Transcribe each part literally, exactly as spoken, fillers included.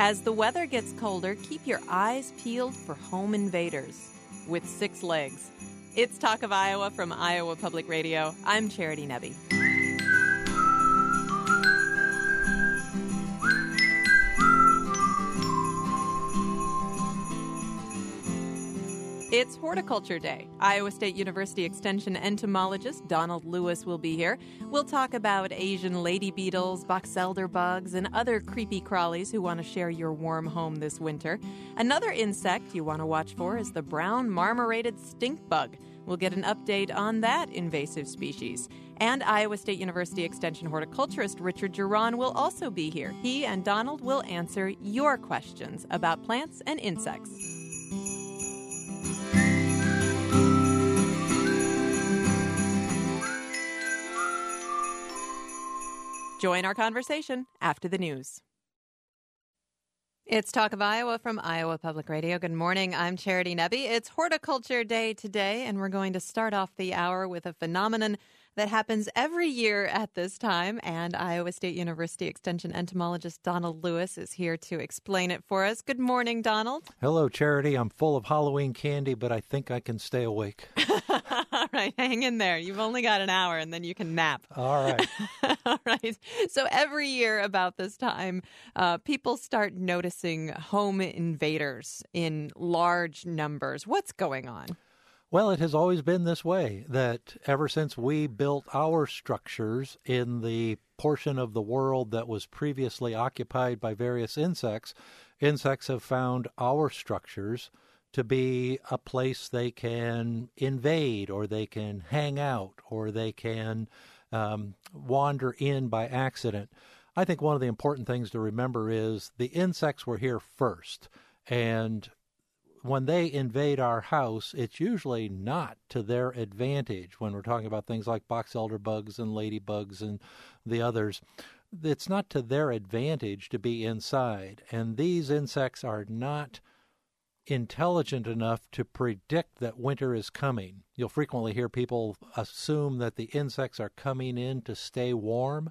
As the weather gets colder, keep your eyes peeled for home invaders with six legs. It's Talk of Iowa from Iowa Public Radio. I'm Charity Nebbe. It's Horticulture Day. Iowa State University Extension entomologist Donald Lewis will be here. We'll talk about Asian lady beetles, box elder bugs, and other creepy crawlies who want to share your warm home this winter. Another insect you want to watch for is the brown marmorated stink bug. We'll get an update on that invasive species. And Iowa State University Extension horticulturist Richard Geron will also be here. He and Donald will answer your questions about plants and insects. Join our conversation after the news. It's Talk of Iowa from Iowa Public Radio. Good morning. I'm Charity Nebbe. It's Horticulture Day today, and we're going to start off the hour with a phenomenon that happens every year at this time, and Iowa State University Extension entomologist Donald Lewis is here to explain it for us. Good morning, Donald. Hello, Charity. I'm full of Halloween candy, but I think I can stay awake. All right, hang in there. You've only got an hour, and then you can nap. All right. All right. So every year about this time, uh, people start noticing home invaders in large numbers. What's going on? Well, it has always been this way, that ever since we built our structures in the portion of the world that was previously occupied by various insects, insects have found our structures to be a place they can invade, or they can hang out, or they can um, wander in by accident. I think one of the important things to remember is the insects were here first, and when they invade our house, it's usually not to their advantage. When we're talking about things like box elder bugs and ladybugs and the others, it's not to their advantage to be inside. And these insects are not intelligent enough to predict that winter is coming. You'll frequently hear people assume that the insects are coming in to stay warm.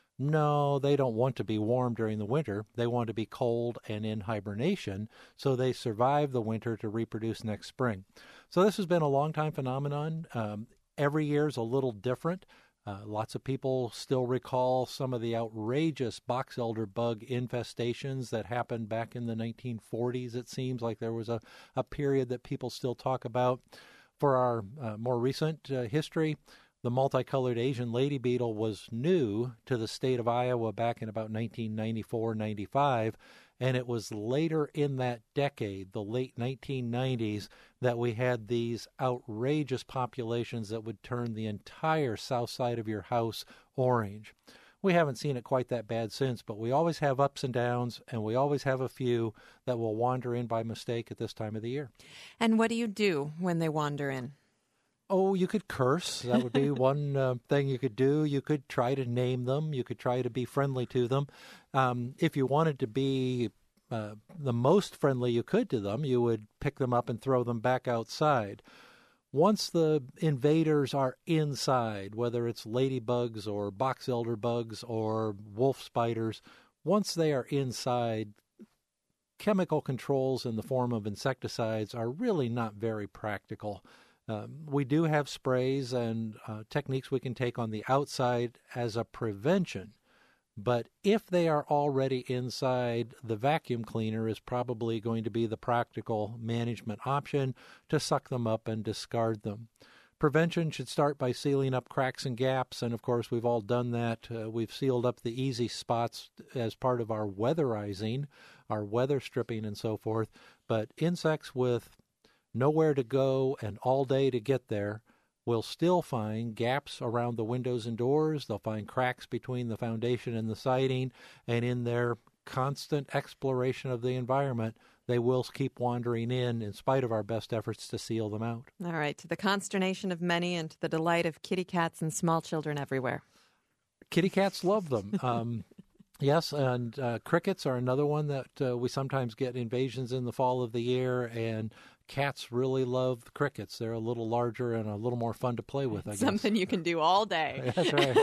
No, they don't want to be warm during the winter. They want to be cold and in hibernation, so they survive the winter to reproduce next spring. So this has been a long-time phenomenon. Um, every year is a little different. Uh, lots of people still recall some of the outrageous box elder bug infestations that happened back in the nineteen forties. It seems like there was a, a period that people still talk about. For our uh, more recent uh, history, the multicolored Asian lady beetle was new to the state of Iowa back in about nineteen ninety-four ninety-five, and it was later in that decade, the late nineteen nineties, that we had these outrageous populations that would turn the entire south side of your house orange. We haven't seen it quite that bad since, but we always have ups and downs, and we always have a few that will wander in by mistake at this time of the year. And what do you do when they wander in? Oh, you could curse. That would be one uh, thing you could do. You could try to name them. You could try to be friendly to them. Um, if you wanted to be uh, the most friendly you could to them, you would pick them up and throw them back outside. Once the invaders are inside, whether it's ladybugs or box elder bugs or wolf spiders, once they are inside, chemical controls in the form of insecticides are really not very practical. Um, we do have sprays and uh, techniques we can take on the outside as a prevention, but if they are already inside, the vacuum cleaner is probably going to be the practical management option to suck them up and discard them. Prevention should start by sealing up cracks and gaps, and of course we've all done that. Uh, we've sealed up the easy spots as part of our weatherizing, our weather stripping and so forth, but insects with nowhere to go and all day to get there will still find gaps around the windows and doors. They'll find cracks between the foundation and the siding, and in their constant exploration of the environment, they will keep wandering in in spite of our best efforts to seal them out. All right, to the consternation of many and to the delight of kitty cats and small children everywhere. Kitty cats love them. Um, yes, and uh, crickets are another one that uh, we sometimes get invasions in the fall of the year, and cats really love the crickets. They're a little larger and a little more fun to play with, I guess. Something you can do all day. That's right. All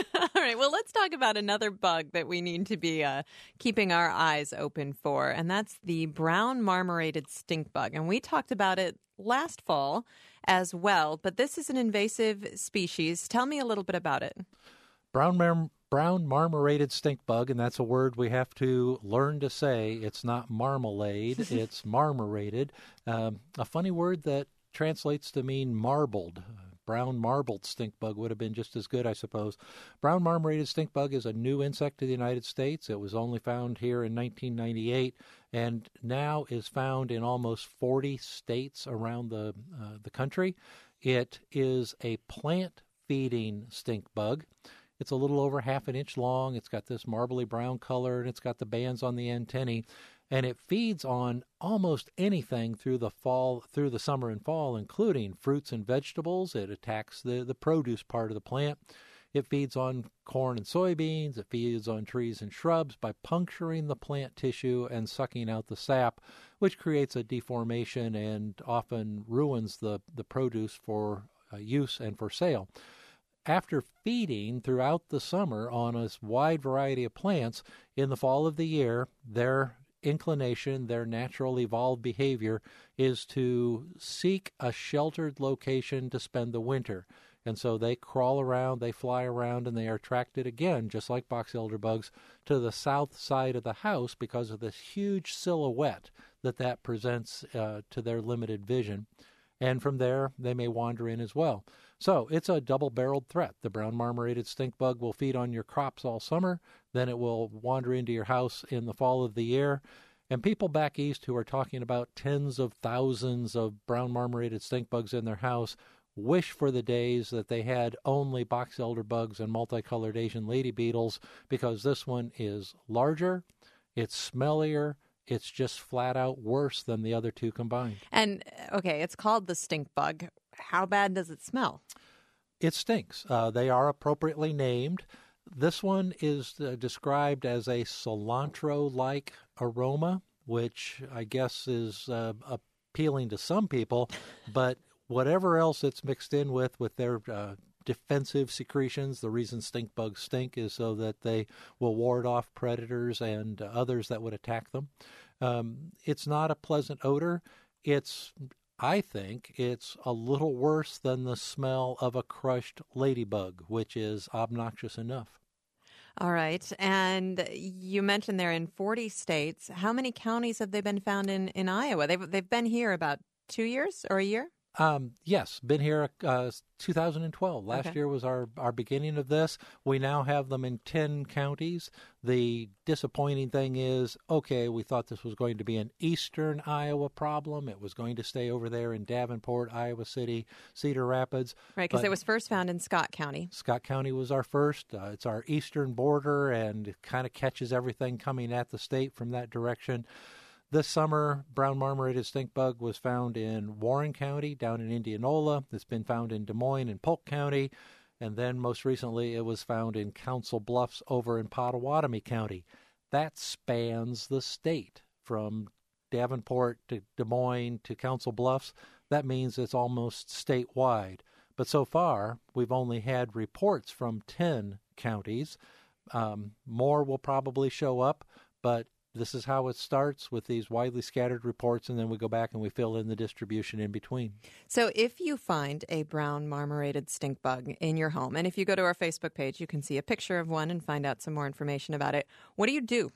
right. Well, let's talk about another bug that we need to be uh, keeping our eyes open for, and that's the brown marmorated stink bug. And we talked about it last fall as well, but this is an invasive species. Tell me a little bit about it. Brown mar- brown marmorated stink bug, and that's a word we have to learn to say. It's not marmalade, it's marmorated. Um, a funny word that translates to mean marbled. Brown marbled stink bug would have been just as good, I suppose. Brown marmorated stink bug is a new insect to the United States. It was only found here in nineteen ninety-eight and now is found in almost forty states around the uh, the country. It is a plant-feeding stink bug. It's a little over half an inch long. It's got this marbly brown color, and it's got the bands on the antennae. And it feeds on almost anything through the fall, through the summer and fall, including fruits and vegetables. It attacks the, the produce part of the plant. It feeds on corn and soybeans. It feeds on trees and shrubs by puncturing the plant tissue and sucking out the sap, which creates a deformation and often ruins the, the produce for uh, use and for sale. After feeding throughout the summer on a wide variety of plants, in the fall of the year, their inclination, their natural evolved behavior is to seek a sheltered location to spend the winter. And so they crawl around, they fly around, and they are attracted again, just like box elder bugs, to the south side of the house because of this huge silhouette that that presents uh, to their limited vision. And from there, they may wander in as well. So it's a double-barreled threat. The brown marmorated stink bug will feed on your crops all summer. Then it will wander into your house in the fall of the year. And people back east who are talking about tens of thousands of brown marmorated stink bugs in their house wish for the days that they had only box elder bugs and multicolored Asian lady beetles, because this one is larger, it's smellier, it's just flat out worse than the other two combined. And, okay, it's called the stink bug. How bad does it smell? It stinks. Uh, they are appropriately named. This one is uh, described as a cilantro-like aroma, which I guess is uh, appealing to some people, but whatever else it's mixed in with, with their uh, defensive secretions, the reason stink bugs stink is so that they will ward off predators and uh, others that would attack them. Um, it's not a pleasant odor. It's, I think, it's a little worse than the smell of a crushed ladybug, which is obnoxious enough. All right. And you mentioned they're in forty states. How many counties have they been found in, in Iowa? They've, they've been here about two years or a year? Um, yes, been here uh, two thousand twelve. Last Okay. year was our, our beginning of this. We now have them in ten counties. The disappointing thing is, okay, we thought this was going to be an eastern Iowa problem. It was going to stay over there in Davenport, Iowa City, Cedar Rapids. Right, because But it was first found in Scott County. Scott County was our first. Uh, it's our eastern border, and it kind of catches everything coming at the state from that direction. This summer, brown marmorated stink bug was found in Warren County, down in Indianola. It's been found in Des Moines and Polk County. And then most recently, it was found in Council Bluffs over in Pottawatomie County. That spans the state from Davenport to Des Moines to Council Bluffs. That means it's almost statewide. But so far, we've only had reports from ten counties. Um, more will probably show up, but this is how it starts with these widely scattered reports, and then we go back and we fill in the distribution in between. So if you find a brown marmorated stink bug in your home, and if you go to our Facebook page, you can see a picture of one and find out some more information about it. What do you do?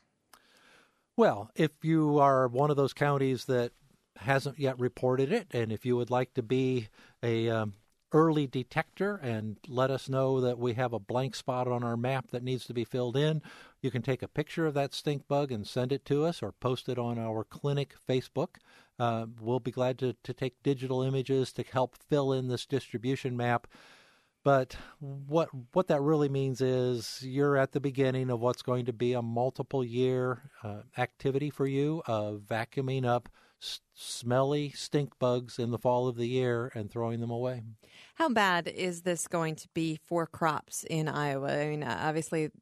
Well, if you are one of those counties that hasn't yet reported it, and if you would like to be a um, early detector and let us know that we have a blank spot on our map that needs to be filled in, you can take a picture of that stink bug and send it to us or post it on our clinic Facebook. Uh, we'll be glad to, to take digital images to help fill in this distribution map. But what what that really means is you're at the beginning of what's going to be a multiple year uh, activity for you of vacuuming up s- smelly stink bugs in the fall of the year and throwing them away. How bad is this going to be for crops in Iowa? I mean, obviously,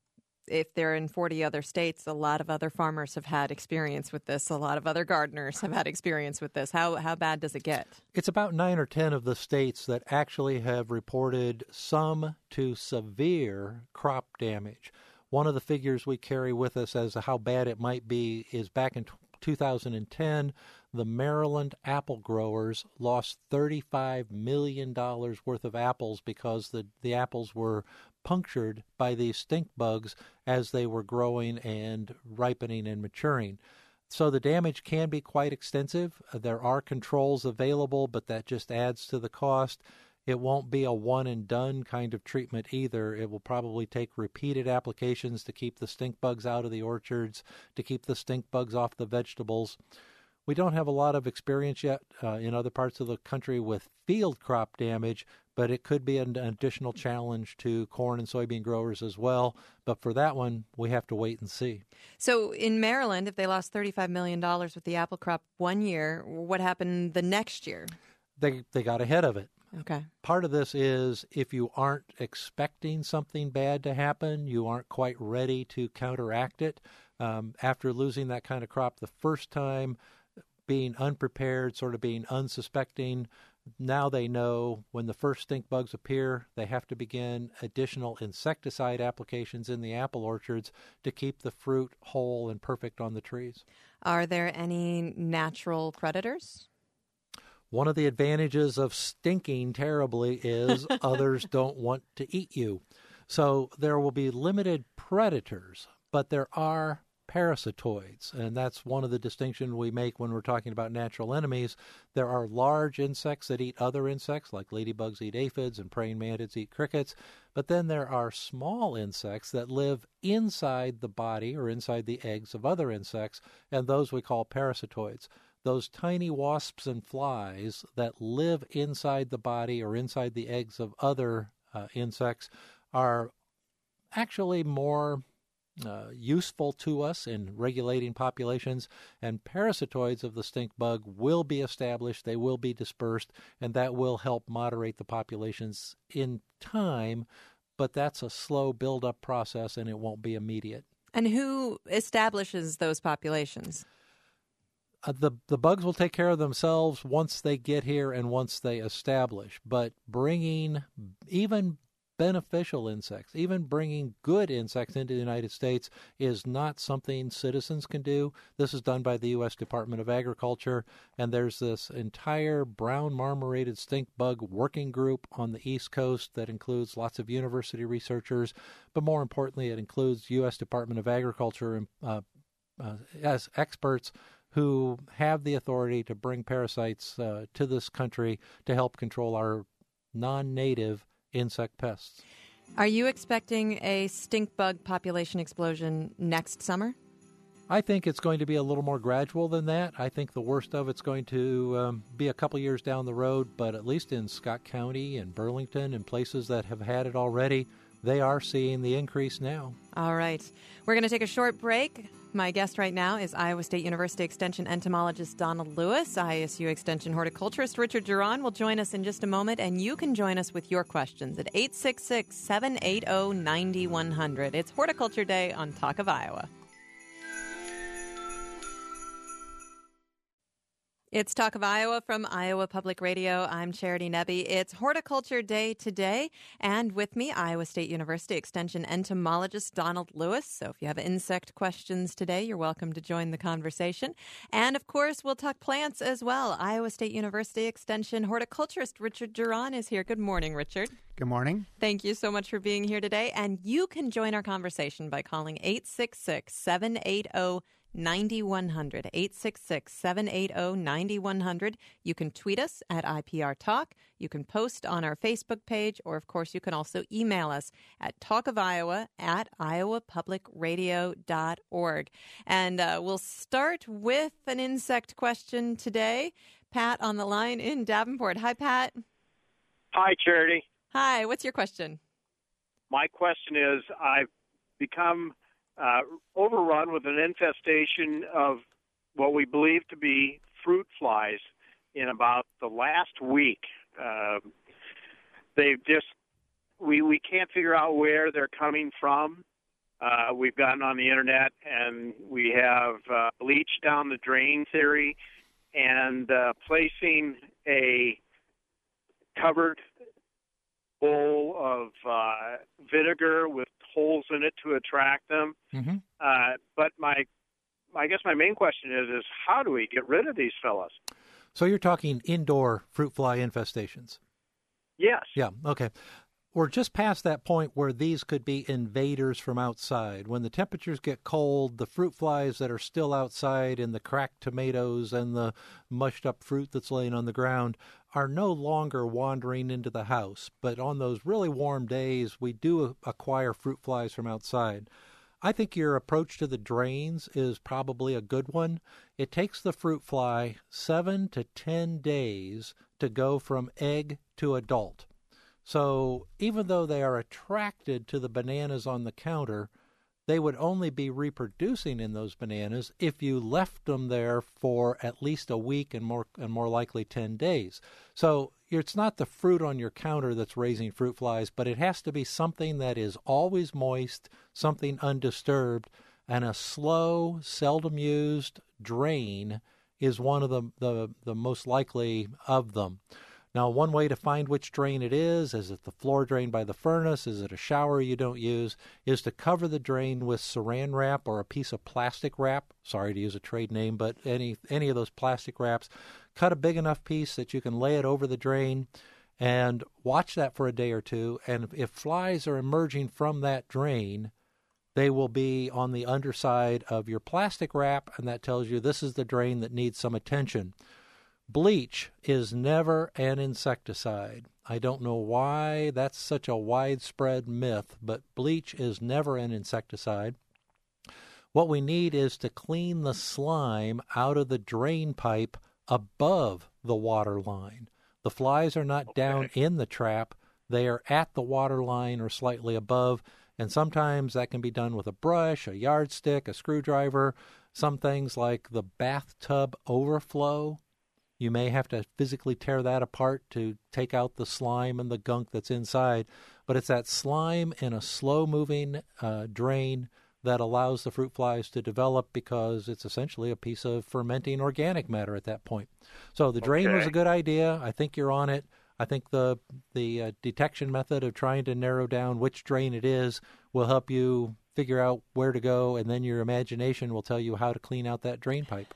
if they're in forty other states, a lot of other farmers have had experience with this. A lot of other gardeners have had experience with this. How how bad does it get? It's about nine or ten of the states that actually have reported some to severe crop damage. One of the figures we carry with us as to how bad it might be is back in two thousand ten, the Maryland apple growers lost thirty-five million dollars worth of apples because the, the apples were punctured by these stink bugs as they were growing and ripening and maturing. So the damage can be quite extensive. There are controls available, but that just adds to the cost. It won't be a one-and-done kind of treatment either. It will probably take repeated applications to keep the stink bugs out of the orchards, to keep the stink bugs off the vegetables. We don't have a lot of experience yet uh, in other parts of the country with field crop damage, but it could be an additional challenge to corn and soybean growers as well. But for that one, we have to wait and see. So in Maryland, if they lost thirty-five million dollars with the apple crop one year, what happened the next year? They they got ahead of it. Okay. Part of this is if you aren't expecting something bad to happen, you aren't quite ready to counteract it. Um, after losing that kind of crop the first time, being unprepared, sort of being unsuspecting, now they know when the first stink bugs appear, they have to begin additional insecticide applications in the apple orchards to keep the fruit whole and perfect on the trees. Are there any natural predators? One of the advantages of stinking terribly is others don't want to eat you. So there will be limited predators, but there are parasitoids, and that's one of the distinctions we make when we're talking about natural enemies. There are large insects that eat other insects, like ladybugs eat aphids and praying mantids eat crickets, but then there are small insects that live inside the body or inside the eggs of other insects, and those we call parasitoids. Those tiny wasps and flies that live inside the body or inside the eggs of other uh, insects are actually more uh, useful to us in regulating populations, and parasitoids of the stink bug will be established, they will be dispersed, and that will help moderate the populations in time, but that's a slow build-up process and it won't be immediate. And who establishes those populations? Uh, the the bugs will take care of themselves once they get here and once they establish. But bringing even beneficial insects, even bringing good insects into the United States is not something citizens can do. This is done by the U S Department of Agriculture, and there's this entire brown marmorated stink bug working group on the East Coast that includes lots of university researchers, but more importantly, it includes U S Department of Agriculture and uh, uh, as experts who have the authority to bring parasites uh, to this country to help control our non-native insect pests. Are you expecting a stink bug population explosion next summer? I think it's going to be a little more gradual than that. I think the worst of it's going to um, be a couple years down the road, but at least in Scott County and Burlington and places that have had it already, they are seeing the increase now. All right. We're going to take a short break. My guest right now is Iowa State University Extension entomologist Donald Lewis. I S U Extension horticulturist Richard Geron will join us in just a moment, and you can join us with your questions at eight six six, seven eight zero, nine one zero zero. It's Horticulture Day on Talk of Iowa. It's Talk of Iowa from Iowa Public Radio. I'm Charity Nebbe. It's Horticulture Day today, and with me, Iowa State University Extension entomologist Donald Lewis. So if you have insect questions today, you're welcome to join the conversation. And of course, we'll talk plants as well. Iowa State University Extension horticulturist Richard Geron is here. Good morning, Richard. Good morning. Thank you so much for being here today. And you can join our conversation by calling eight six six, seven eight zero, nine one zero zero, eight six six, seven eight zero, nine one zero zero. You can tweet us at I P R Talk. You can post on our Facebook page, or of course you can also email us at talkofiowa at iowa public radio dot org. And uh, we'll start with an insect question today. Pat on the line in Davenport. Hi, Pat. Hi, Charity. Hi, what's your question? My question is, I've become uh, overrun with an infestation of what we believe to be fruit flies in about the last week. Uh, they've just, we, we can't figure out where they're coming from. Uh, we've gotten on the internet and we have uh, bleach down the drain theory, and uh, placing a covered bowl of uh, vinegar with holes in it to attract them. Mm-hmm. Uh, but my, I guess my main question is, is how do we get rid of these fellas? So you're talking indoor fruit fly infestations? Yes. Yeah, okay. We're just past that point where these could be invaders from outside. When the temperatures get cold, the fruit flies that are still outside in the cracked tomatoes and the mushed up fruit that's laying on the ground are no longer wandering into the house. But on those really warm days, we do acquire fruit flies from outside. I think your approach to the drains is probably a good one. It takes the fruit fly seven to ten days to go from egg to adult. So even though they are attracted to the bananas on the counter, they would only be reproducing in those bananas if you left them there for at least a week and more and more likely ten days. So it's not the fruit on your counter that's raising fruit flies, but it has to be something that is always moist, something undisturbed, and a slow, seldom used drain is one of the, the, the most likely of them. Now, one way to find which drain it is, is it the floor drain by the furnace, is it a shower you don't use, is to cover the drain with saran wrap or a piece of plastic wrap. Sorry to use a trade name, but any any of those plastic wraps. Cut a big enough piece that you can lay it over the drain and watch that for a day or two. And if flies are emerging from that drain, they will be on the underside of your plastic wrap, and that tells you this is the drain that needs some attention. Bleach is never an insecticide. I don't know why that's such a widespread myth, but bleach is never an insecticide. What we need is to clean the slime out of the drain pipe above the water line. The flies are not okay. down in the trap. They are at the water line or slightly above, and sometimes that can be done with a brush, a yardstick, a screwdriver. Some things like the bathtub overflow, you may have to physically tear that apart to take out the slime and the gunk that's inside. But it's that slime in a slow-moving uh, drain that allows the fruit flies to develop because it's essentially a piece of fermenting organic matter at that point. So the drain okay. was a good idea. I think you're on it. I think the the uh, detection method of trying to narrow down which drain it is will help you figure out where to go, and then your imagination will tell you how to clean out that drain pipe.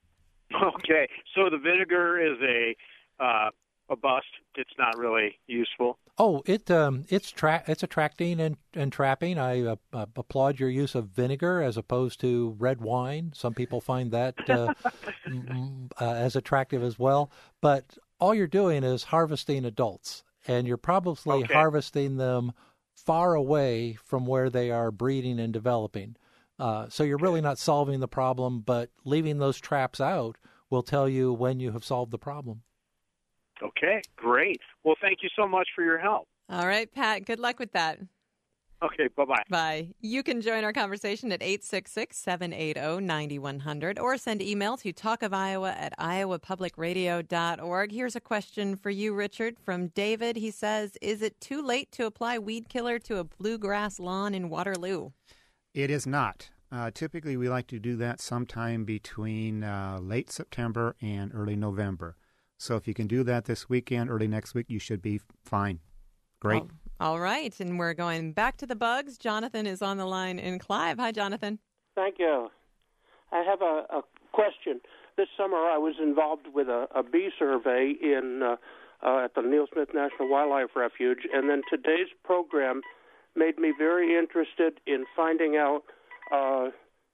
Okay, so the vinegar is a uh, a bust. It's not really useful. Oh, it um, it's tra- it's attracting and, and trapping. I uh, uh, applaud your use of vinegar as opposed to red wine. Some people find that uh, m- uh, as attractive as well. But all you're doing is harvesting adults, and you're probably okay. harvesting them far away from where they are breeding and developing. Uh, so you're really not solving the problem, but leaving those traps out will tell you when you have solved the problem. Okay, great. Well, thank you so much for your help. All right, Pat, good luck with that. Okay, bye-bye. Bye. You can join our conversation at eight six six, seven eight zero, nine one zero zero or send email to talkofiowa at iowa public radio dot org. Here's a question for you, Richard, from David. He says, is it too late to apply weed killer to a bluegrass lawn in Waterloo? It is not. Uh, typically, we like to do that sometime between uh, late September and early November. So if you can do that this weekend, early next week, you should be fine. Great. Oh, all right. And we're going back to the bugs. Jonathan is on the line in Clive. Hi, Jonathan. Thank you. I have a, a question. This summer, I was involved with a, a bee survey in uh, uh, at the Neil Smith National Wildlife Refuge, and then today's program made me very interested in finding out uh,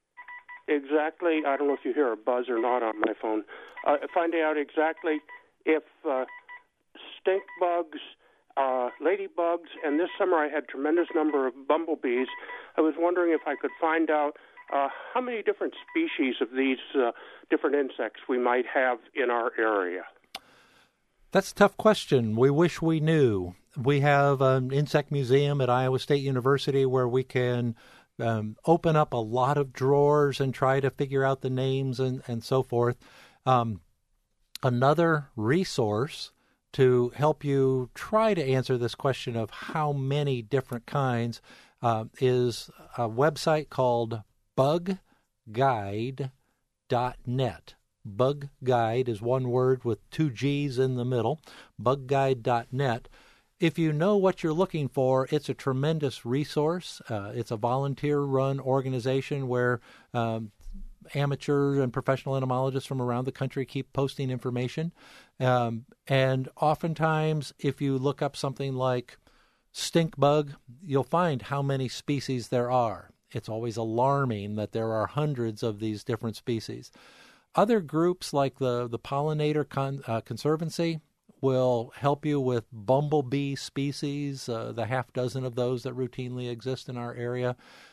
exactly, I don't know if you hear a buzz or not on my phone, uh, finding out exactly if uh, stink bugs, uh, ladybugs, and this summer I had a tremendous number of bumblebees. I was wondering if I could find out uh, how many different species of these uh, different insects we might have in our area. That's a tough question. We wish we knew. We have an insect museum at Iowa State University where we can um, open up a lot of drawers and try to figure out the names and, and so forth. Um, another resource to help you try to answer this question of how many different kinds, uh, is a website called bug guide dot net. Bug Guide is one word with two G's in the middle, bug guide dot net. If you know what you're looking for, it's a tremendous resource. Uh, it's a volunteer-run organization where um, amateur and professional entomologists from around the country keep posting information. Um, and oftentimes, if you look up something like stink bug, you'll find how many species there are. It's always alarming that there are hundreds of these different species. Other groups like the, the Pollinator Con, uh, Conservancy will help you with bumblebee species, uh, the half dozen of those that routinely exist in our area.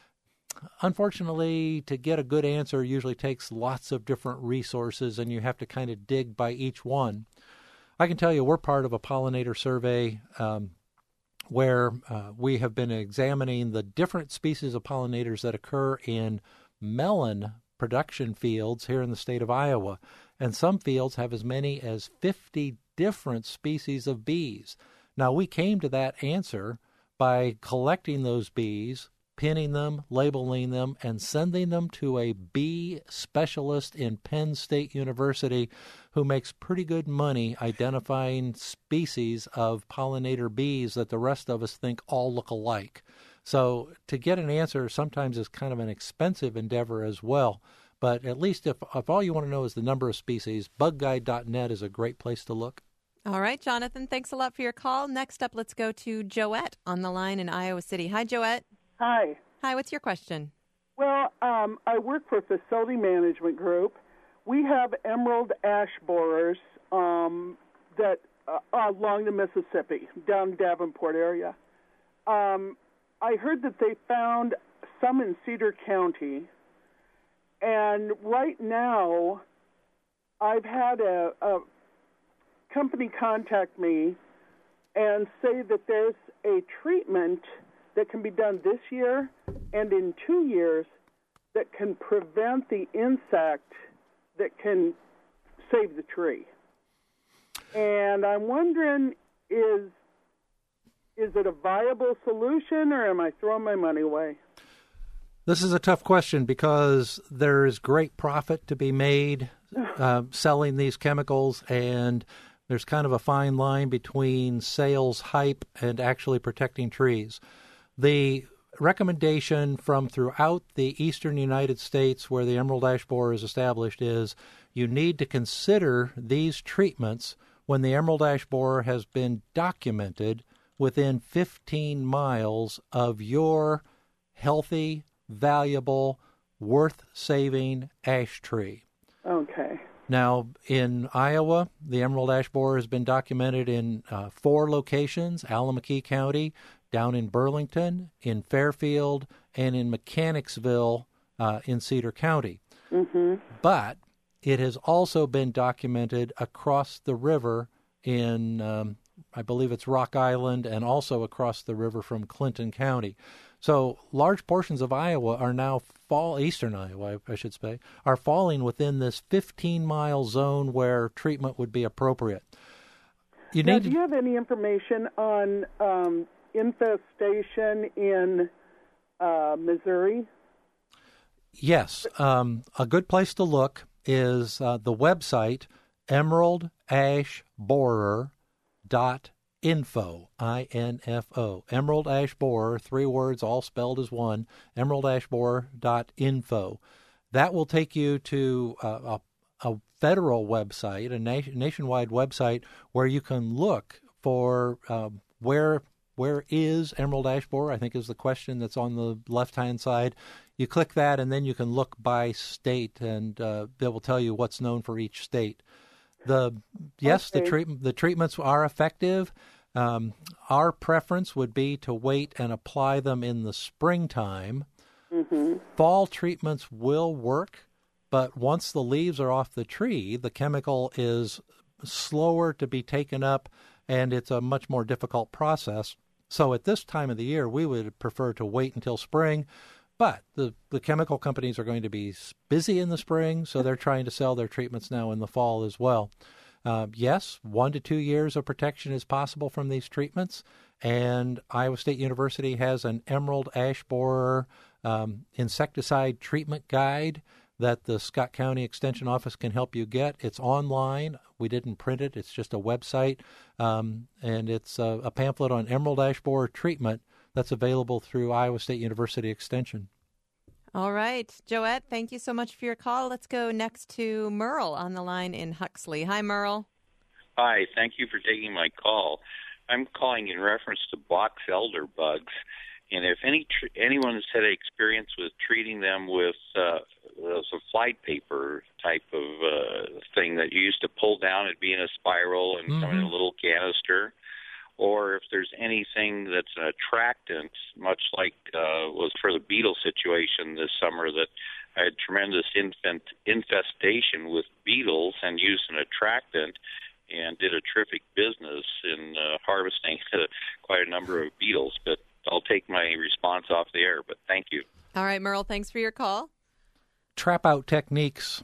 Unfortunately, to get a good answer usually takes lots of different resources, and you have to kind of dig by each one. I can tell you we're part of a pollinator survey um, where uh, we have been examining the different species of pollinators that occur in melon production fields here in the state of Iowa. And some fields have as many as fifty different species of bees. Now, we came to that answer by collecting those bees, pinning them, labeling them, and sending them to a bee specialist in Penn State University who makes pretty good money identifying species of pollinator bees that the rest of us think all look alike. So to get an answer sometimes is kind of an expensive endeavor as well. But at least if, if all you want to know is the number of species, bug guide dot net is a great place to look. All right, Jonathan, thanks a lot for your call. Next up, let's go to Joette on the line in Iowa City. Hi, Joette. Hi. Hi, what's your question? Well, um, I work for a facility management group. We have emerald ash borers um, that uh, along the Mississippi, down Davenport area. Um, I heard that they found some in Cedar County, and right now I've had a, a company contact me and say that there's a treatment that can be done this year and in two years that can prevent the insect that can save the tree. And I'm wondering, is is it a viable solution, or am I throwing my money away? This is a tough question because there is great profit to be made uh, selling these chemicals, and there's kind of a fine line between sales hype and actually protecting trees. The recommendation from throughout the eastern United States where the emerald ash borer is established is you need to consider these treatments when the emerald ash borer has been documented within fifteen miles of your healthy, valuable, worth-saving ash tree. Okay. Now, in Iowa, the emerald ash borer has been documented in uh, four locations, Allamakee County, down in Burlington, in Fairfield, and in Mechanicsville uh, in Cedar County. Mm-hmm. But it has also been documented across the river in, um, I believe it's Rock Island, and also across the river from Clinton County. So large portions of Iowa are now fall, eastern Iowa, I should say, are falling within this fifteen-mile zone where treatment would be appropriate. You now, need do to, you have any information on um, infestation in uh, Missouri? Yes. Um, a good place to look is uh, the website emerald ash borer dot info, I N F O. Emerald Ash Borer, three words all spelled as one, emerald ash borer dot info. That will take you to uh, a, a federal website, a nation, nationwide website, where you can look for um, where where is emerald ash borer, I think is the question that's on the left-hand side. You click that, and then you can look by state, and uh, they will tell you what's known for each state. The yes, okay. the treatment the treatments are effective. Um, our preference would be to wait and apply them in the springtime. Mm-hmm. Fall treatments will work, but once the leaves are off the tree, the chemical is slower to be taken up, and it's a much more difficult process. So at this time of the year, we would prefer to wait until spring. But the, the chemical companies are going to be busy in the spring, so they're trying to sell their treatments now in the fall as well. Uh, yes, one to two years of protection is possible from these treatments, And Iowa State University has an emerald ash borer um, insecticide treatment guide that the Scott County Extension Office can help you get. It's online. We didn't print it. It's just a website. Um, and it's a, a pamphlet on emerald ash borer treatment that's available through Iowa State University Extension. All right. Joette, thank you so much for your call. Let's go next to Merle on the line in Huxley. Hi, Merle. Hi. Thank you for taking my call. I'm calling in reference to box elder bugs. And if any tr- anyone's had experience with treating them with uh, a flight paper type of uh, thing that you used to pull down, it'd be in a spiral and mm-hmm. come in a little canister, or if there's anything that's an attractant, much like uh, was for the beetle situation this summer, that I had tremendous infant infestation with beetles and used an attractant and did a terrific business in uh, harvesting quite a number of beetles. But I'll take my response off the air, but thank you. All right, Merle, thanks for your call. Trap out techniques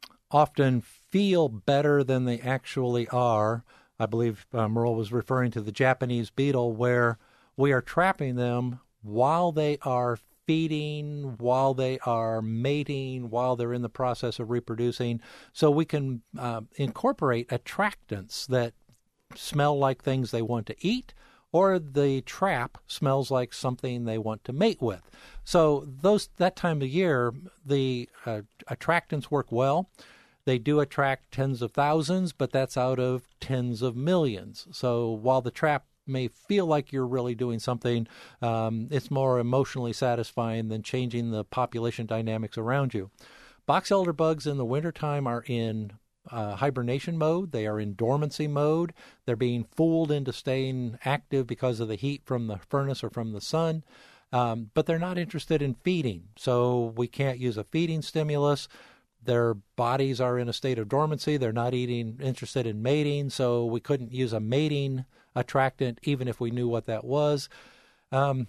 often feel better than they actually are. I believe uh, Merle was referring to the Japanese beetle, where we are trapping them while they are feeding, while they are mating, while they're in the process of reproducing. So we can uh, incorporate attractants that smell like things they want to eat, or the trap smells like something they want to mate with. So those that time of year, the uh, attractants work well. They do attract tens of thousands, but that's out of tens of millions. So while the trap may feel like you're really doing something, um, it's more emotionally satisfying than changing the population dynamics around you. Box elder bugs in the wintertime are in uh, hibernation mode. They are in dormancy mode. They're being fooled into staying active because of the heat from the furnace or from the sun, um, but they're not interested in feeding. So we can't use a feeding stimulus. Their bodies are in a state of dormancy. They're not eating, interested in mating, so we couldn't use a mating attractant even if we knew what that was. Um,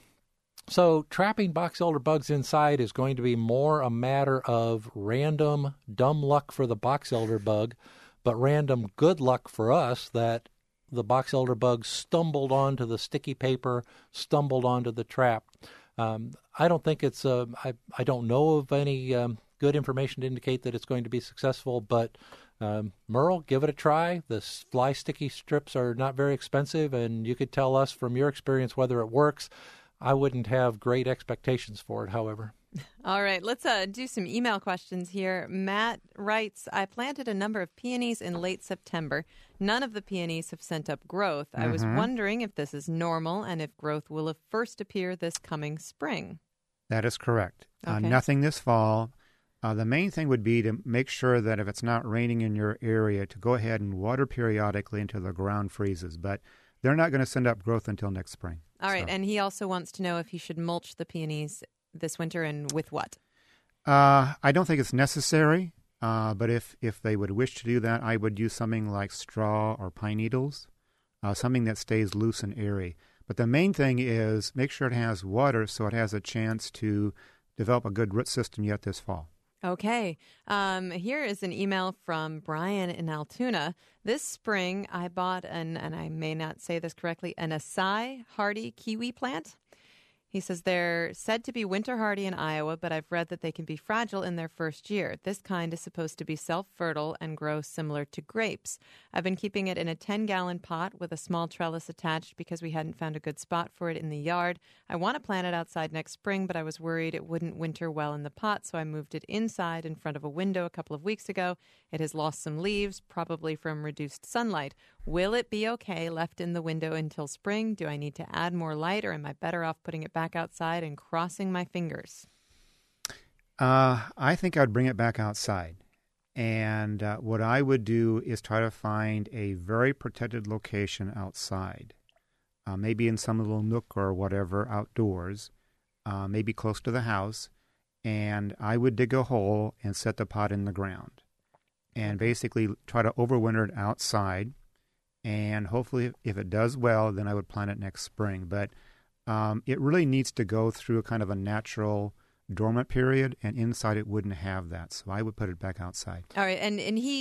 so trapping box elder bugs inside is going to be more a matter of random dumb luck for the box elder bug, but random good luck for us that the box elder bug stumbled onto the sticky paper, stumbled onto the trap. Um, I don't think it's a, I, I don't know of any um, good information to indicate that it's going to be successful, but um, Merle, give it a try. The fly sticky strips are not very expensive, and you could tell us from your experience whether it works. I wouldn't have great expectations for it, however. All right, let's uh, do some email questions here. Matt writes, I planted a number of peonies in late September. None of the peonies have sent up growth. Mm-hmm. I was wondering if this is normal and if growth will first appear this coming spring. That is correct. Okay. Uh, nothing this fall. Uh, the main thing would be to make sure that if it's not raining in your area, to go ahead and water periodically until the ground freezes. But they're not going to send up growth until next spring. All right, so. And he also wants to know if he should mulch the peonies this winter and with what? Uh, I don't think it's necessary, uh, but if, if they would wish to do that, I would use something like straw or pine needles, uh, something that stays loose and airy. But the main thing is make sure it has water so it has a chance to develop a good root system yet this fall. Okay. Um, here is an email from Brian in Altoona. This spring, I bought an, and I may not say this correctly, an acai hardy kiwi plant. He says they're said to be winter hardy in Iowa, but I've read that they can be fragile in their first year. This kind is supposed to be self-fertile and grow similar to grapes. I've been keeping it in a ten-gallon pot with a small trellis attached because we hadn't found a good spot for it in the yard. I want to plant it outside next spring, but I was worried it wouldn't winter well in the pot, so I moved it inside in front of a window a couple of weeks ago. It has lost some leaves, probably from reduced sunlight. Will it be okay left in the window until spring? Do I need to add more light, or am I better off putting it back outside and crossing my fingers? Uh, I think I'd bring it back outside. And uh, what I would do is try to find a very protected location outside, uh, maybe in some little nook or whatever outdoors, uh, maybe close to the house. And I would dig a hole and set the pot in the ground and basically try to overwinter it outside. And hopefully, if it does well, then I would plant it next spring. But um, it really needs to go through a kind of a natural dormant period, and inside it wouldn't have that. So I would put it back outside. All right, and, and he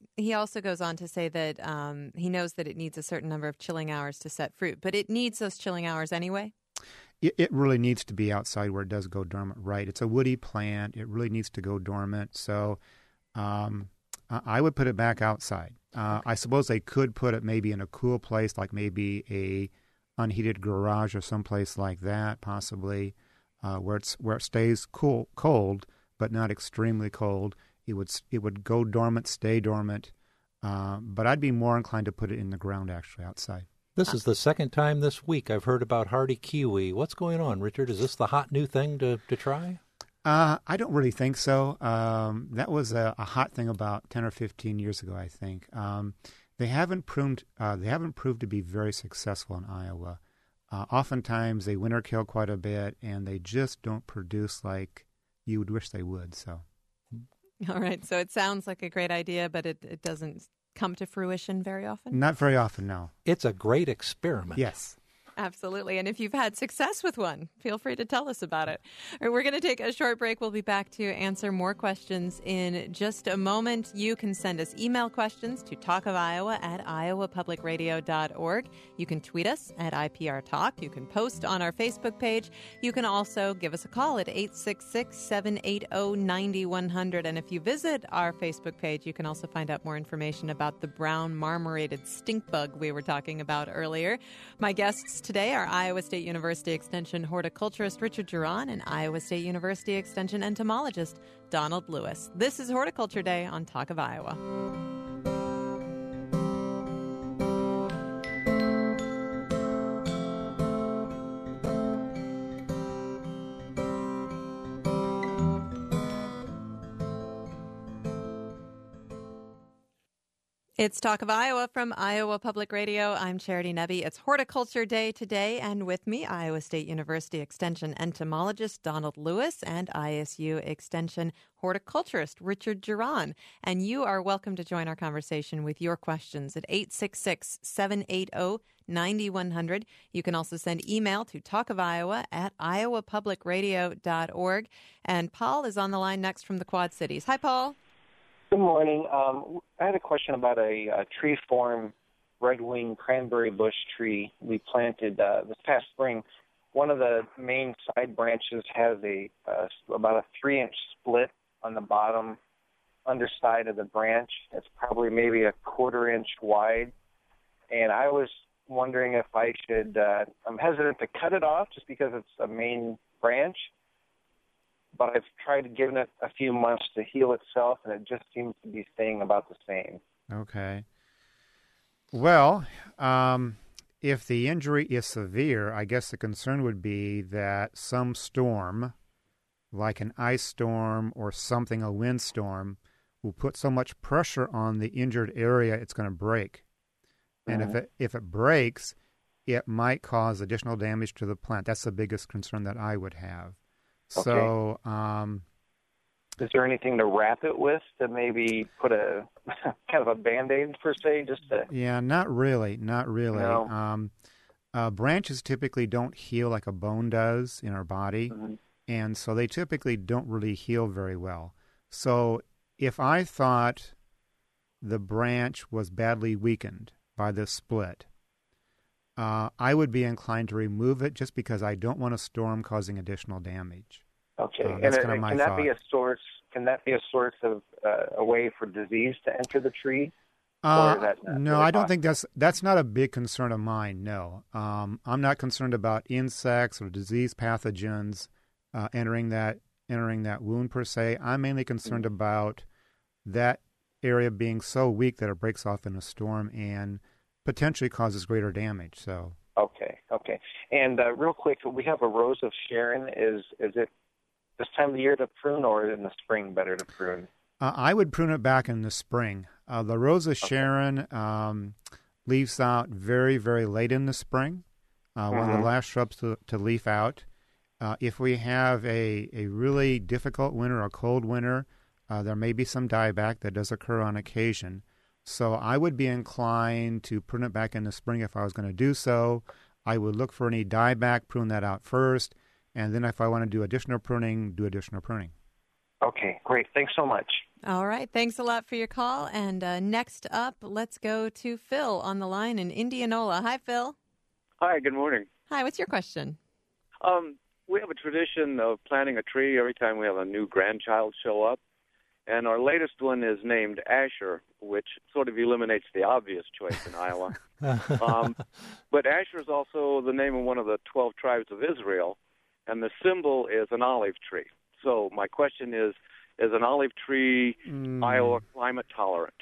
He also goes on to say that um, he knows that it needs a certain number of chilling hours to set fruit, but it needs those chilling hours anyway? It, it really needs to be outside where it does go dormant, right? It's a woody plant. It really needs to go dormant. So um, I would put it back outside. Uh, I suppose they could put it maybe in a cool place, like maybe a unheated garage or someplace like that, possibly, uh, where it's where it stays cool, cold, but not extremely cold. It would it would go dormant, stay dormant, uh, but I'd be more inclined to put it in the ground, actually, outside. This is the second time this week I've heard about hardy kiwi. What's going on, Richard? Is this the hot new thing to, to try? Uh, I don't really think so. Um, that was a, a hot thing about ten or fifteen years ago, I think. Um, they haven't proved uh, they haven't proved to be very successful in Iowa. Uh, oftentimes they winter kill quite a bit, and they just don't produce like you would wish they would. So. All right. So it sounds like a great idea, but it, it doesn't come to fruition very often? Not very often, no. It's a great experiment. Yes. Absolutely. And if you've had success with one, feel free to tell us about it. All right, we're going to take a short break. We'll be back to answer more questions in just a moment. You can send us email questions to talk of iowa at iowa public radio dot org. You can tweet us at I P R Talk. You can post on our Facebook page. You can also give us a call at eight six six, seven eight zero, nine one zero zero. And if you visit our Facebook page, you can also find out more information about the brown marmorated stink bug we were talking about earlier. My guests today are Iowa State University Extension horticulturist Richard Geron and Iowa State University Extension entomologist Donald Lewis. This is Horticulture Day on Talk of Iowa. It's Talk of Iowa from Iowa Public Radio. I'm Charity Nebbe. It's Horticulture Day today, and with me, Iowa State University Extension entomologist Donald Lewis and I S U Extension horticulturist Richard Geron. And you are welcome to join our conversation with your questions at eight six six, seven eight zero, nine one zero zero. You can also send email to talkofiowa at iowa public radio dot org. And Paul is on the line next from the Quad Cities. Hi, Paul. Good morning. Um, I had a question about a, a tree form red-winged cranberry bush tree we planted uh, this past spring. One of the main side branches has a uh, about a three-inch split on the bottom underside of the branch. It's probably maybe a quarter inch wide. And I was wondering if I should, uh, I'm hesitant to cut it off just because it's a main branch. But I've tried giving it a few months to heal itself, and it just seems to be staying about the same. Okay. Well, um, if the injury is severe, I guess the concern would be that some storm, like an ice storm or something, a windstorm, will put so much pressure on the injured area it's going to break. And mm-hmm. if it if it breaks, it might cause additional damage to the plant. That's the biggest concern that I would have. Okay. So, um, is there anything to wrap it with to maybe put a kind of a Band-Aid per se, just to? Yeah, not really, not really. No. Um, uh, branches typically don't heal like a bone does in our body, mm-hmm. and so they typically don't really heal very well. So, if I thought the branch was badly weakened by this split, Uh, I would be inclined to remove it just because I don't want a storm causing additional damage. Okay, uh, that's and kind of my can that thought. be a source? Can that be a source of uh, a way for disease to enter the tree? Uh, or is that not no, really I don't possible? think that's that's not a big concern of mine. No, um, I'm not concerned about insects or disease pathogens uh, entering that entering that wound per se. I'm mainly concerned mm-hmm. about that area being so weak that it breaks off in a storm and potentially causes greater damage. So okay, okay. And uh, real quick, we have a Rose of Sharon. Is is it this time of the year to prune, or in the spring better to prune? Uh, I would prune it back in the spring. Uh, the Rose of Sharon um, leaves out very, very late in the spring. Uh, mm-hmm. One of the last shrubs to, to leaf out. Uh, if we have a, a really difficult winter, a cold winter, uh, there may be some dieback that does occur on occasion. So I would be inclined to prune it back in the spring if I was going to do so. I would look for any dieback, prune that out first, and then if I want to do additional pruning, do additional pruning. Okay, great. Thanks so much. All right. Thanks a lot for your call. And uh, next up, let's go to Phil on the line in Indianola. Hi, Phil. Hi, good morning. Hi, what's your question? Um, we have a tradition of planting a tree every time we have a new grandchild show up. And our latest one is named Asher, which sort of eliminates the obvious choice in Iowa. um, but Asher is also the name of one of the twelve tribes of Israel, and the symbol is an olive tree. So my question is, is an olive tree mm. Iowa climate tolerant?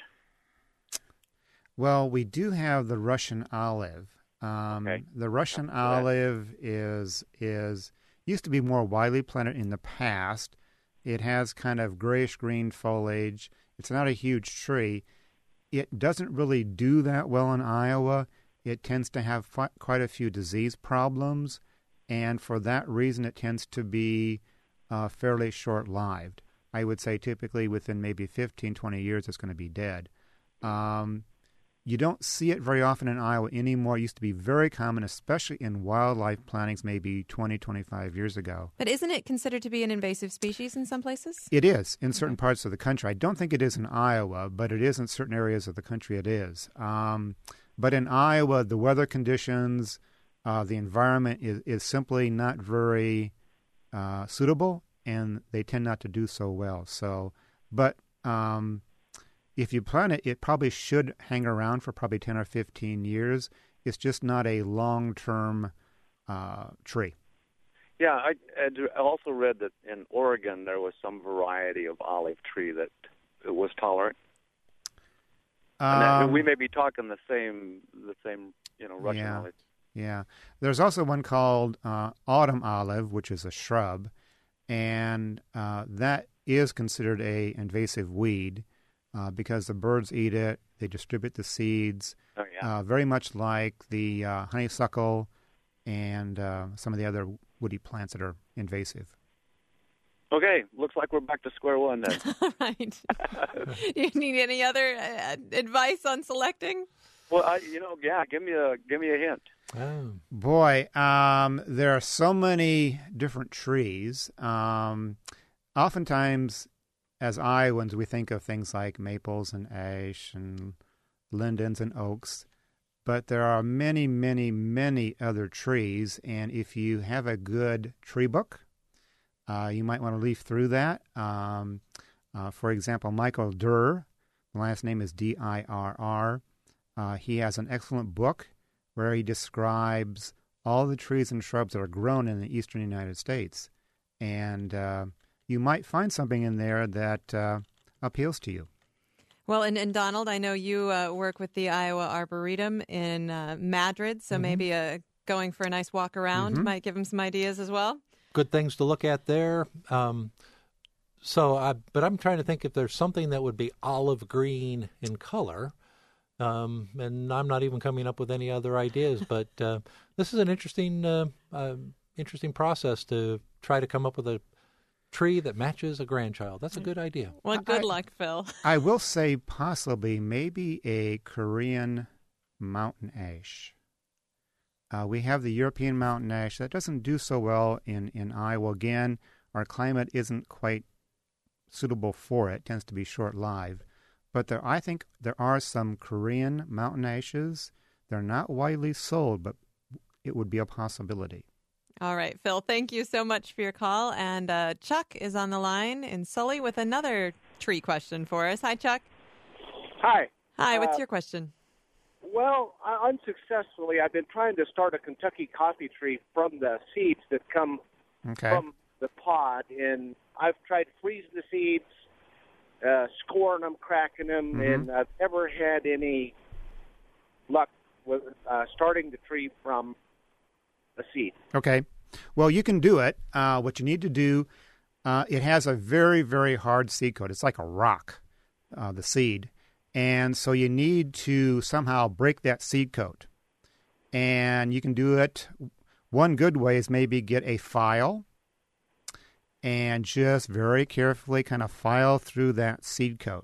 Well, we do have the Russian olive. Um, okay. The Russian olive is is used to be more widely planted in the past. It has kind of grayish-green foliage. It's not a huge tree. It doesn't really do that well in Iowa. It tends to have fi- quite a few disease problems, and for that reason it tends to be uh, fairly short-lived. I would say typically within maybe fifteen, twenty years it's going to be dead. Um, you don't see it very often in Iowa anymore. It used to be very common, especially in wildlife plantings maybe twenty, twenty-five years ago. But isn't it considered to be an invasive species in some places? It is in certain okay. parts of the country. I don't think it is in Iowa, but it is in certain areas of the country it is. Um, but in Iowa, the weather conditions, uh, the environment is, is simply not very uh, suitable, and they tend not to do so well. So, but... Um, If you plant it, it probably should hang around for probably ten or fifteen years. It's just not a long-term uh, tree. Yeah, I, I also read that in Oregon there was some variety of olive tree that was tolerant. Um, and that, we may be talking the same, the same, you know, Russian yeah, olive. Yeah. There's also one called uh, autumn olive, which is a shrub, and uh, that is considered a invasive weed. Uh, because the birds eat it, they distribute the seeds, oh, yeah. uh, very much like the uh, honeysuckle and uh, some of the other woody plants that are invasive. Okay, looks like we're back to square one then. All right. Do you need any other uh, advice on selecting? Well, I, you know, yeah, give me a give me a hint. Oh. Boy, um, there are so many different trees. Um, oftentimes, as Iowans, we think of things like maples and ash and lindens and oaks, but there are many, many, many other trees, and if you have a good tree book, uh, you might want to leaf through that. Um, uh, for example, Michael Dirr, the last name is D I R R, uh, he has an excellent book where he describes all the trees and shrubs that are grown in the eastern United States, and uh, you might find something in there that uh, appeals to you. Well, and, and Donald, I know you uh, work with the Iowa Arboretum in uh, Madrid, so mm-hmm. maybe uh, going for a nice walk around mm-hmm. might give him some ideas as well. Good things to look at there. Um, so, I, but I'm trying to think if there's something that would be olive green in color, um, and I'm not even coming up with any other ideas. But uh, this is an interesting, uh, uh, interesting process to try to come up with a tree that matches a grandchild. That's a good idea. Well, good I, luck, Phil. I will say possibly maybe a Korean mountain ash. Uh, we have the European mountain ash. That doesn't do so well in, in Iowa. Again, our climate isn't quite suitable for it. It tends to be short-lived. But there, I think there are some Korean mountain ashes. They're not widely sold, but it would be a possibility. All right, Phil, thank you so much for your call. And uh, Chuck is on the line in Sully with another tree question for us. Hi, Chuck. Hi. Hi, what's uh, your question? Well, unsuccessfully, I've been trying to start a Kentucky coffee tree from the seeds that come okay. from the pod. And I've tried freezing the seeds, uh, scoring them, cracking them, mm-hmm. and I've never had any luck with uh, starting the tree from a seed. Okay. Well, you can do it. Uh, what you need to do, uh, it has a very, very hard seed coat. It's like a rock, uh, the seed. And so you need to somehow break that seed coat. And you can do it. One good way is maybe get a file and just very carefully kind of file through that seed coat.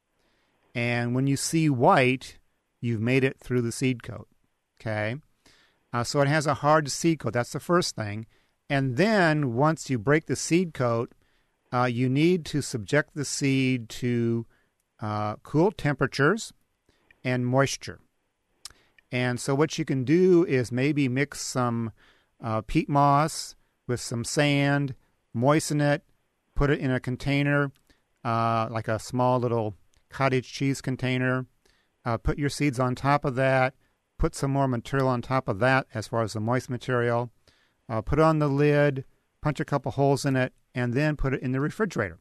And when you see white, you've made it through the seed coat. Okay? Uh, so it has a hard seed coat. That's the first thing. And then once you break the seed coat, uh, you need to subject the seed to uh, cool temperatures and moisture. And so what you can do is maybe mix some uh, peat moss with some sand, moisten it, put it in a container, uh, like a small little cottage cheese container. Uh, put your seeds on top of that. Put some more material on top of that as far as the moist material. Uh, put on the lid, punch a couple holes in it, and then put it in the refrigerator.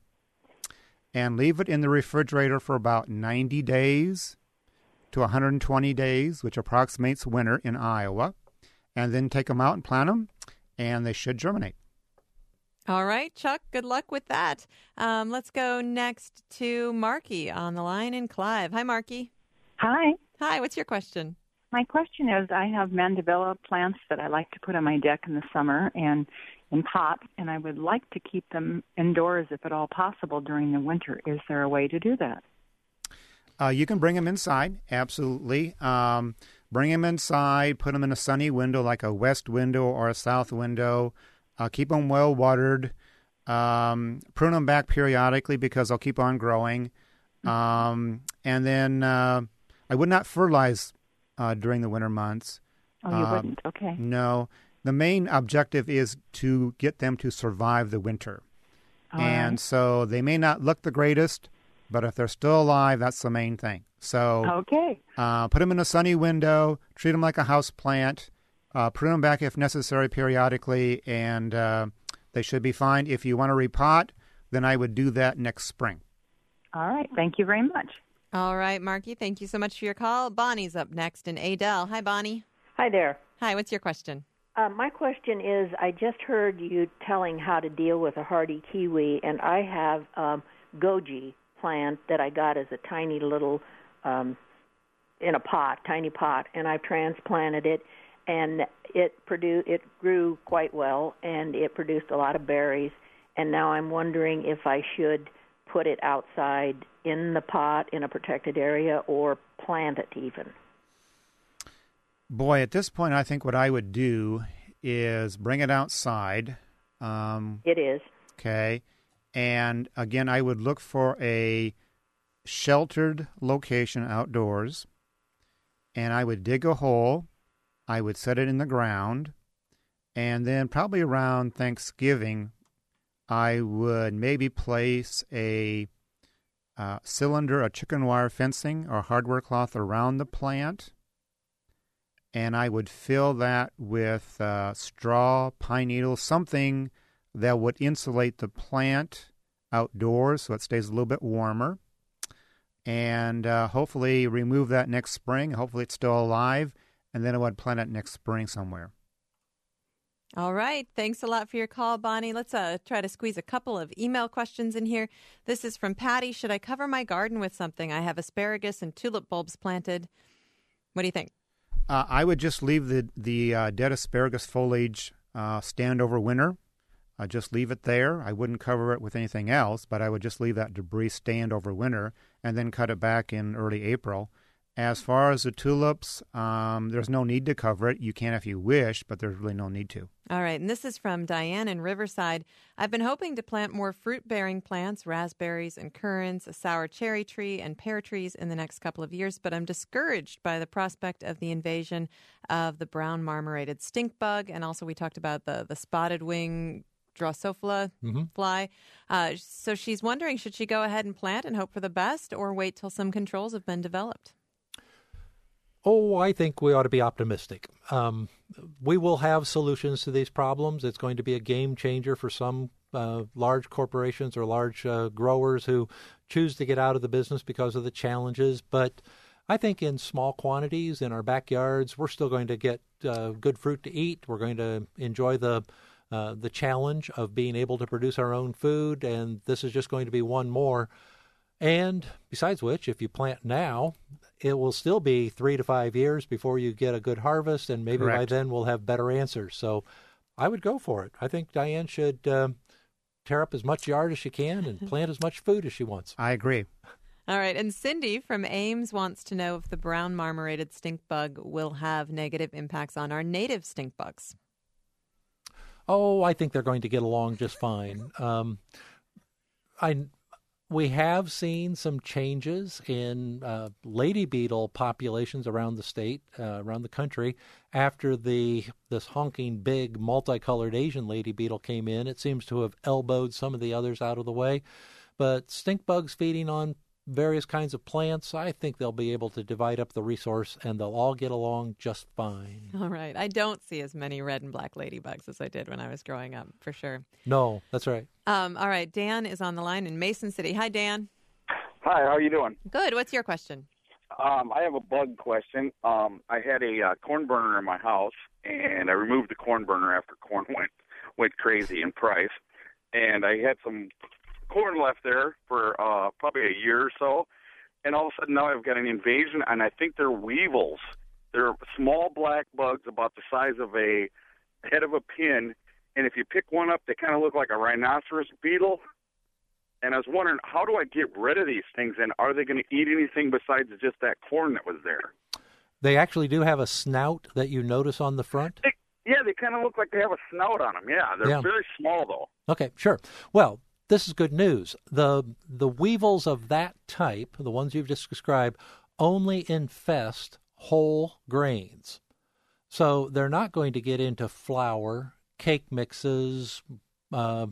And leave it in the refrigerator for about ninety days to one hundred twenty days, which approximates winter in Iowa. And then take them out and plant them, and they should germinate. All right, Chuck, good luck with that. Um, let's go next to Marky on the line in Clive. Hi, Marky. Hi. Hi, what's your question? My question is, I have mandevilla plants that I like to put on my deck in the summer and in pots, and I would like to keep them indoors if at all possible during the winter. Is there a way to do that? Uh, you can bring them inside, absolutely. Um, bring them inside, put them in a sunny window like a west window or a south window. Uh, keep them well watered. Um, prune them back periodically because they'll keep on growing. Um, and then uh, I would not fertilize uh, during the winter months. Oh, you um, wouldn't? Okay. No. The main objective is to get them to survive the winter. All and right. so they may not look the greatest, but if they're still alive, that's the main thing. So okay. uh, put them in a sunny window, treat them like a house plant, uh, prune them back if necessary periodically, and uh, they should be fine. If you want to repot, then I would do that next spring. All right. Thank you very much. All right, Marky, thank you so much for your call. Bonnie's up next in Adel. Hi, Bonnie. Hi there. Hi, what's your question? Uh, my question is, I just heard you telling how to deal with a hardy kiwi, and I have um, goji plant that I got as a tiny little, um, in a pot, tiny pot, and I've transplanted it, and it produ- it grew quite well, and it produced a lot of berries, and now I'm wondering if I should put it outside in the pot in a protected area or plant it even. Boy, at this point, I think what I would do is bring it outside. Um, it is. Okay. And again, I would look for a sheltered location outdoors, and I would dig a hole. I would set it in the ground, and then probably around Thanksgiving, I would maybe place a uh, cylinder, a chicken wire fencing or hardware cloth around the plant, and I would fill that with uh, straw, pine needles, something that would insulate the plant outdoors so it stays a little bit warmer, and uh, hopefully remove that next spring. Hopefully it's still alive, and then I would plant it next spring somewhere. All right. Thanks a lot for your call, Bonnie. Let's uh, try to squeeze a couple of email questions in here. This is from Patty. Should I cover my garden with something? I have asparagus and tulip bulbs planted. What do you think? Uh, I would just leave the, the uh, dead asparagus foliage uh, stand over winter. Uh, just leave it there. I wouldn't cover it with anything else, but I would just leave that debris stand over winter and then cut it back in early April. As far as the tulips, um, there's no need to cover it. You can if you wish, but there's really no need to. All right, and this is from Diane in Riverside. I've been hoping to plant more fruit-bearing plants, raspberries and currants, a sour cherry tree, and pear trees in the next couple of years, but I'm discouraged by the prospect of the invasion of the brown marmorated stink bug, and also we talked about the, the spotted wing Drosophila mm-hmm. fly. Uh, so she's wondering, should she go ahead and plant and hope for the best or wait till some controls have been developed? Oh, I think we ought to be optimistic. Um, we will have solutions to these problems. It's going to be a game changer for some uh, large corporations or large uh, growers who choose to get out of the business because of the challenges. But I think in small quantities in our backyards, we're still going to get uh, good fruit to eat. We're going to enjoy the uh, the challenge of being able to produce our own food, and this is just going to be one more. And besides which, if you plant now, it will still be three to five years before you get a good harvest, and maybe Correct. by then we'll have better answers. So I would go for it. I think Diane should uh, tear up as much yard as she can and plant as much food as she wants. I agree. All right, and Cindy from Ames wants to know if the brown marmorated stink bug will have negative impacts on our native stink bugs. Oh, I think they're going to get along just fine. Um, I we have seen some changes in uh, lady beetle populations around the state, uh, around the country, after the this honking big multicolored Asian lady beetle came in. It seems to have elbowed some of the others out of the way. But stink bugs feeding on various kinds of plants, I think they'll be able to divide up the resource, and they'll all get along just fine. All right. I don't see as many red and black ladybugs as I did when I was growing up, for sure. No, that's right. Um, all right. Dan is on the line in Mason City. Hi, Dan. Hi, how are you doing? Good. What's your question? Um, I have a bug question. Um, I had a uh, corn burner in my house, and I removed the corn burner after corn went went crazy in price. And I had some corn left there for uh, probably a year or so, and all of a sudden now I've got an invasion, and I think they're weevils. They're small black bugs about the size of a head of a pin, and if you pick one up, they kind of look like a rhinoceros beetle. And I was wondering, how do I get rid of these things, and are they going to eat anything besides just that corn that was there? They actually do have a snout that you notice on the front? They, yeah, they kind of look like they have a snout on them. Yeah, they're Yeah. very small, though. Okay, sure. Well, this is good news. The the weevils of that type, the ones you've just described, only infest whole grains. So they're not going to get into flour, cake mixes, uh,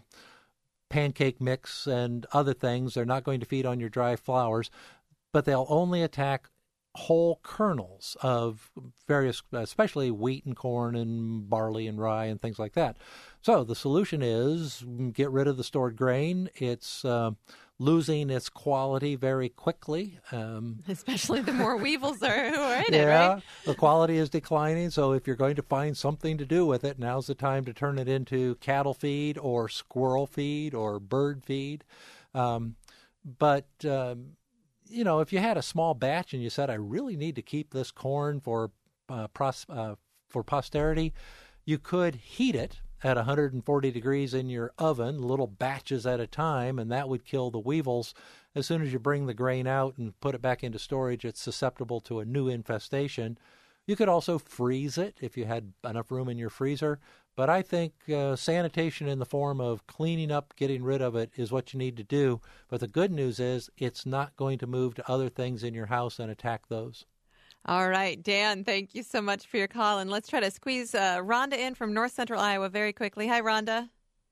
pancake mix, and other things. They're not going to feed on your dry flours, but they'll only attack whole kernels of various, especially wheat and corn and barley and rye and things like that. So the solution is get rid of the stored grain. It's uh, losing its quality very quickly. Um, Especially the more weevils are who are in yeah, it, right? The quality is declining. So if you're going to find something to do with it, now's the time to turn it into cattle feed or squirrel feed or bird feed. Um, but... Um, You know, if you had a small batch and you said, I really need to keep this corn for uh, pros- uh, for posterity, you could heat it at one hundred forty degrees in your oven, little batches at a time, and that would kill the weevils. As soon as you bring the grain out and put it back into storage, it's susceptible to a new infestation. You could also freeze it if you had enough room in your freezer. But I think uh, sanitation in the form of cleaning up, getting rid of it is what you need to do. But the good news is it's not going to move to other things in your house and attack those. All right, Dan, thank you so much for your call. And let's try to squeeze uh, Rhonda in from North Central Iowa very quickly. Hi, Rhonda.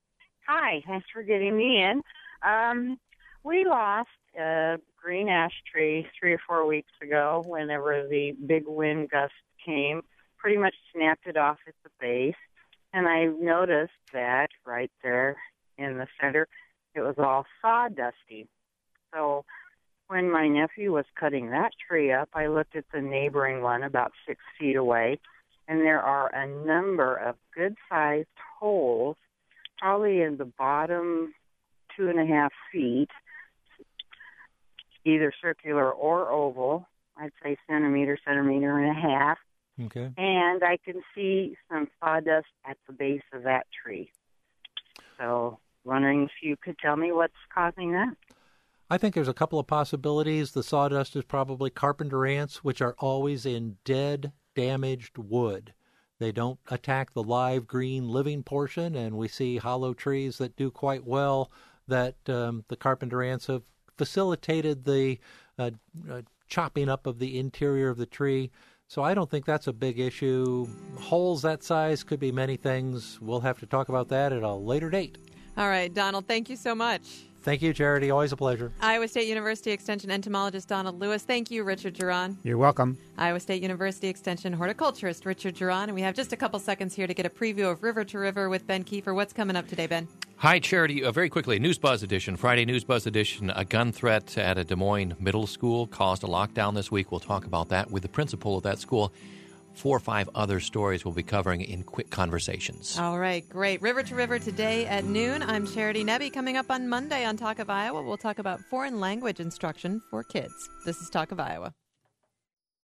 Hi, thanks for getting me in. Um, we lost a green ash tree three or four weeks ago whenever the big wind gust came, pretty much snapped it off at the base. And I noticed that right there in the center, it was all sawdusty. So when my nephew was cutting that tree up, I looked at the neighboring one about six feet away, and there are a number of good-sized holes, probably in the bottom two and a half feet, either circular or oval. I'd say centimeter, centimeter and a half. Okay. And I can see some sawdust at the base of that tree. So, wondering if you could tell me what's causing that? I think there's a couple of possibilities. The sawdust is probably carpenter ants, which are always in dead, damaged wood. They don't attack the live, green, living portion, and we see hollow trees that do quite well that um, the carpenter ants have facilitated the uh, uh, chopping up of the interior of the tree. So I don't think that's a big issue. Holes that size could be many things. We'll have to talk about that at a later date. All right, Donald, thank you so much. Thank you, Charity. Always a pleasure. Iowa State University Extension entomologist Donald Lewis. Thank you, Richard Geron. You're welcome. Iowa State University Extension horticulturist Richard Geron. And we have just a couple seconds here to get a preview of River to River with Ben Kiefer. What's coming up today, Ben? Hi, Charity. Uh, very quickly, News Buzz edition, Friday News Buzz edition. A gun threat at a Des Moines middle school caused a lockdown this week. We'll talk about that with the principal of that school. Four or five other stories we'll be covering in quick conversations. All right, great. River to River today at noon. I'm Charity Nebbe. Coming up on Monday on Talk of Iowa, we'll talk about foreign language instruction for kids. This is Talk of Iowa.